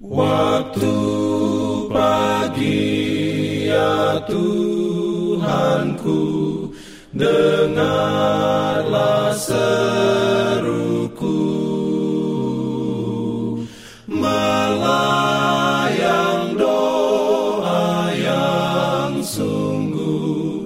Waktu pagi ya Tuhanku, dengarlah seruku, melayang doa yang sungguh,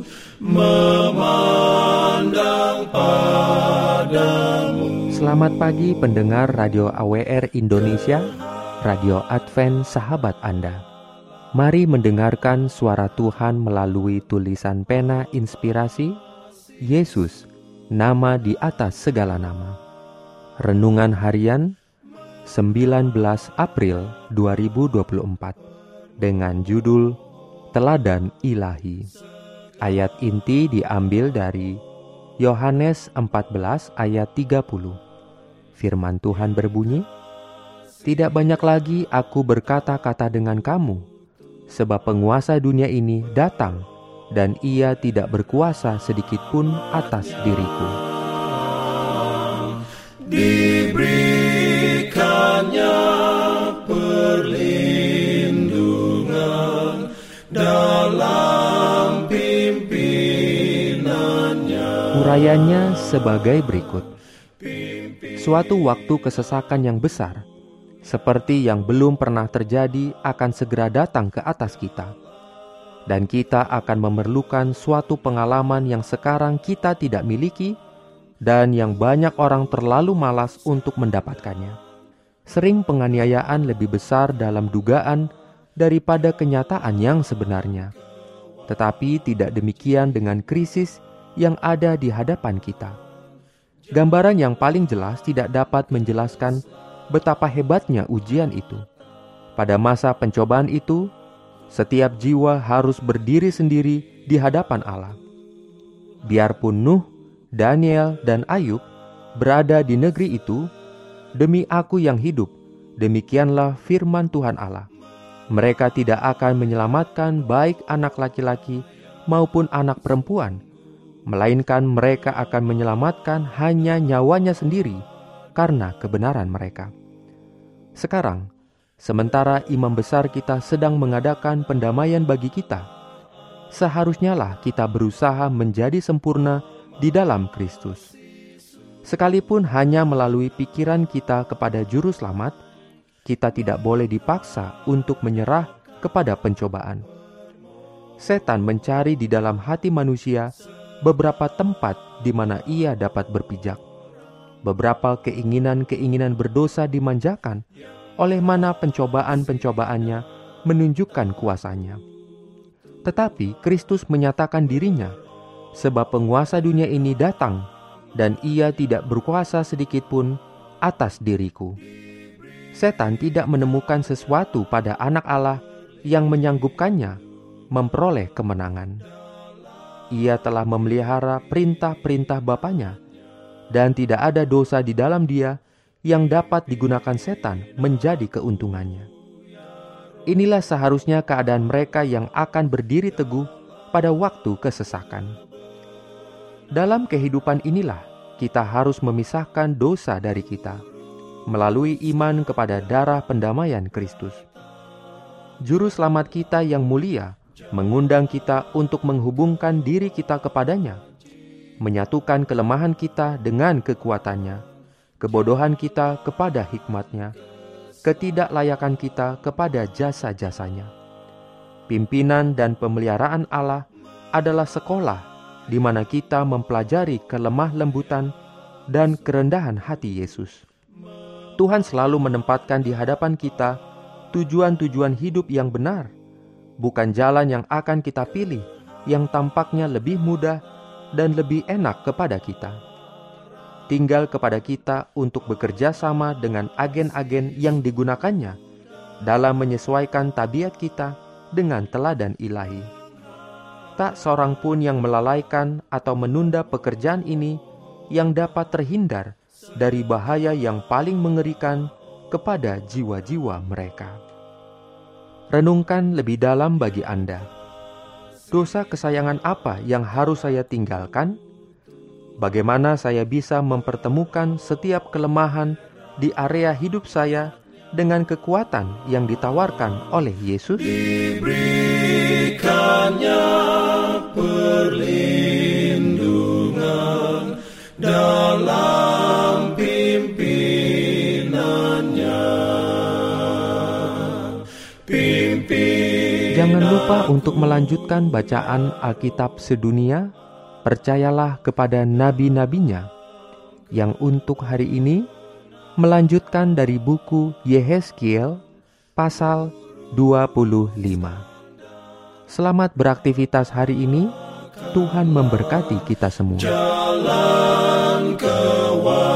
memandang padamu. Selamat pagi pendengar Radio AWR Indonesia, Radio Advent sahabat Anda. Mari mendengarkan suara Tuhan melalui tulisan pena inspirasi, Yesus, nama di atas segala nama. Renungan harian 19 April 2024 dengan judul Teladan Ilahi. Ayat inti diambil dari Yohanes 14 ayat 30. Firman Tuhan berbunyi, "Tidak banyak lagi aku berkata-kata dengan kamu, sebab penguasa dunia ini datang, dan ia tidak berkuasa sedikit pun atas diriku." Diberikannya perlindungan dalam pimpinannya. Urayanya sebagai berikut. Suatu waktu kesesakan yang besar, seperti yang belum pernah terjadi, akan segera datang ke atas kita. Dan kita akan memerlukan suatu pengalaman yang sekarang kita tidak miliki dan yang banyak orang terlalu malas untuk mendapatkannya. Sering penganiayaan lebih besar dalam dugaan daripada kenyataan yang sebenarnya. Tetapi tidak demikian dengan krisis yang ada di hadapan kita. Gambaran yang paling jelas tidak dapat menjelaskan betapa hebatnya ujian itu. Pada masa pencobaan itu, setiap jiwa harus berdiri sendiri di hadapan Allah. Biarpun Nuh, Daniel, dan Ayub berada di negeri itu, demi aku yang hidup, demikianlah firman Tuhan Allah. Mereka tidak akan menyelamatkan baik anak laki-laki maupun anak perempuan, melainkan mereka akan menyelamatkan hanya nyawanya sendiri karena kebenaran mereka. Sekarang, sementara imam besar kita sedang mengadakan pendamaian bagi kita, seharusnya lah kita berusaha menjadi sempurna di dalam Kristus. Sekalipun hanya melalui pikiran kita kepada juru selamat, kita tidak boleh dipaksa untuk menyerah kepada pencobaan. Setan mencari di dalam hati manusia beberapa tempat di mana ia dapat berpijak. Beberapa keinginan-keinginan berdosa dimanjakan, oleh mana pencobaan-pencobaannya menunjukkan kuasanya. Tetapi Kristus menyatakan dirinya, sebab penguasa dunia ini datang, dan ia tidak berkuasa sedikit pun atas diriku. Setan tidak menemukan sesuatu pada anak Allah yang menyanggupkannya memperoleh kemenangan. Ia telah memelihara perintah-perintah Bapanya, dan tidak ada dosa di dalam dia yang dapat digunakan setan menjadi keuntungannya. Inilah seharusnya keadaan mereka yang akan berdiri teguh pada waktu kesesakan. Dalam kehidupan inilah kita harus memisahkan dosa dari kita, melalui iman kepada darah pendamaian Kristus. Juru selamat kita yang mulia mengundang kita untuk menghubungkan diri kita kepadanya, menyatukan kelemahan kita dengan kekuatannya, kebodohan kita kepada hikmatnya, ketidaklayakan kita kepada jasa-jasanya. Pimpinan dan pemeliharaan Allah adalah sekolah di mana kita mempelajari kelemah lembutan dan kerendahan hati Yesus. Tuhan selalu menempatkan di hadapan kita tujuan-tujuan hidup yang benar, bukan jalan yang akan kita pilih yang tampaknya lebih mudah dan lebih enak kepada kita. Tinggal kepada kita untuk bekerja sama dengan agen-agen yang digunakannya dalam menyesuaikan tabiat kita dengan teladan ilahi. Tak seorang pun yang melalaikan atau menunda pekerjaan ini yang dapat terhindar dari bahaya yang paling mengerikan kepada jiwa-jiwa mereka. Renungkan lebih dalam bagi Anda. Dosa kesayangan apa yang harus saya tinggalkan? Bagaimana saya bisa mempertemukan setiap kelemahan di area hidup saya dengan kekuatan yang ditawarkan oleh Yesus? Diberikannya perlindungan dalam pimpinannya. Jangan lupa untuk melanjutkan bacaan Alkitab sedunia. Percayalah kepada nabi-nabinya yang untuk hari ini melanjutkan dari buku Yehezkiel pasal 25. Selamat beraktivitas hari ini. Tuhan memberkati kita semua. Jalan kewajiban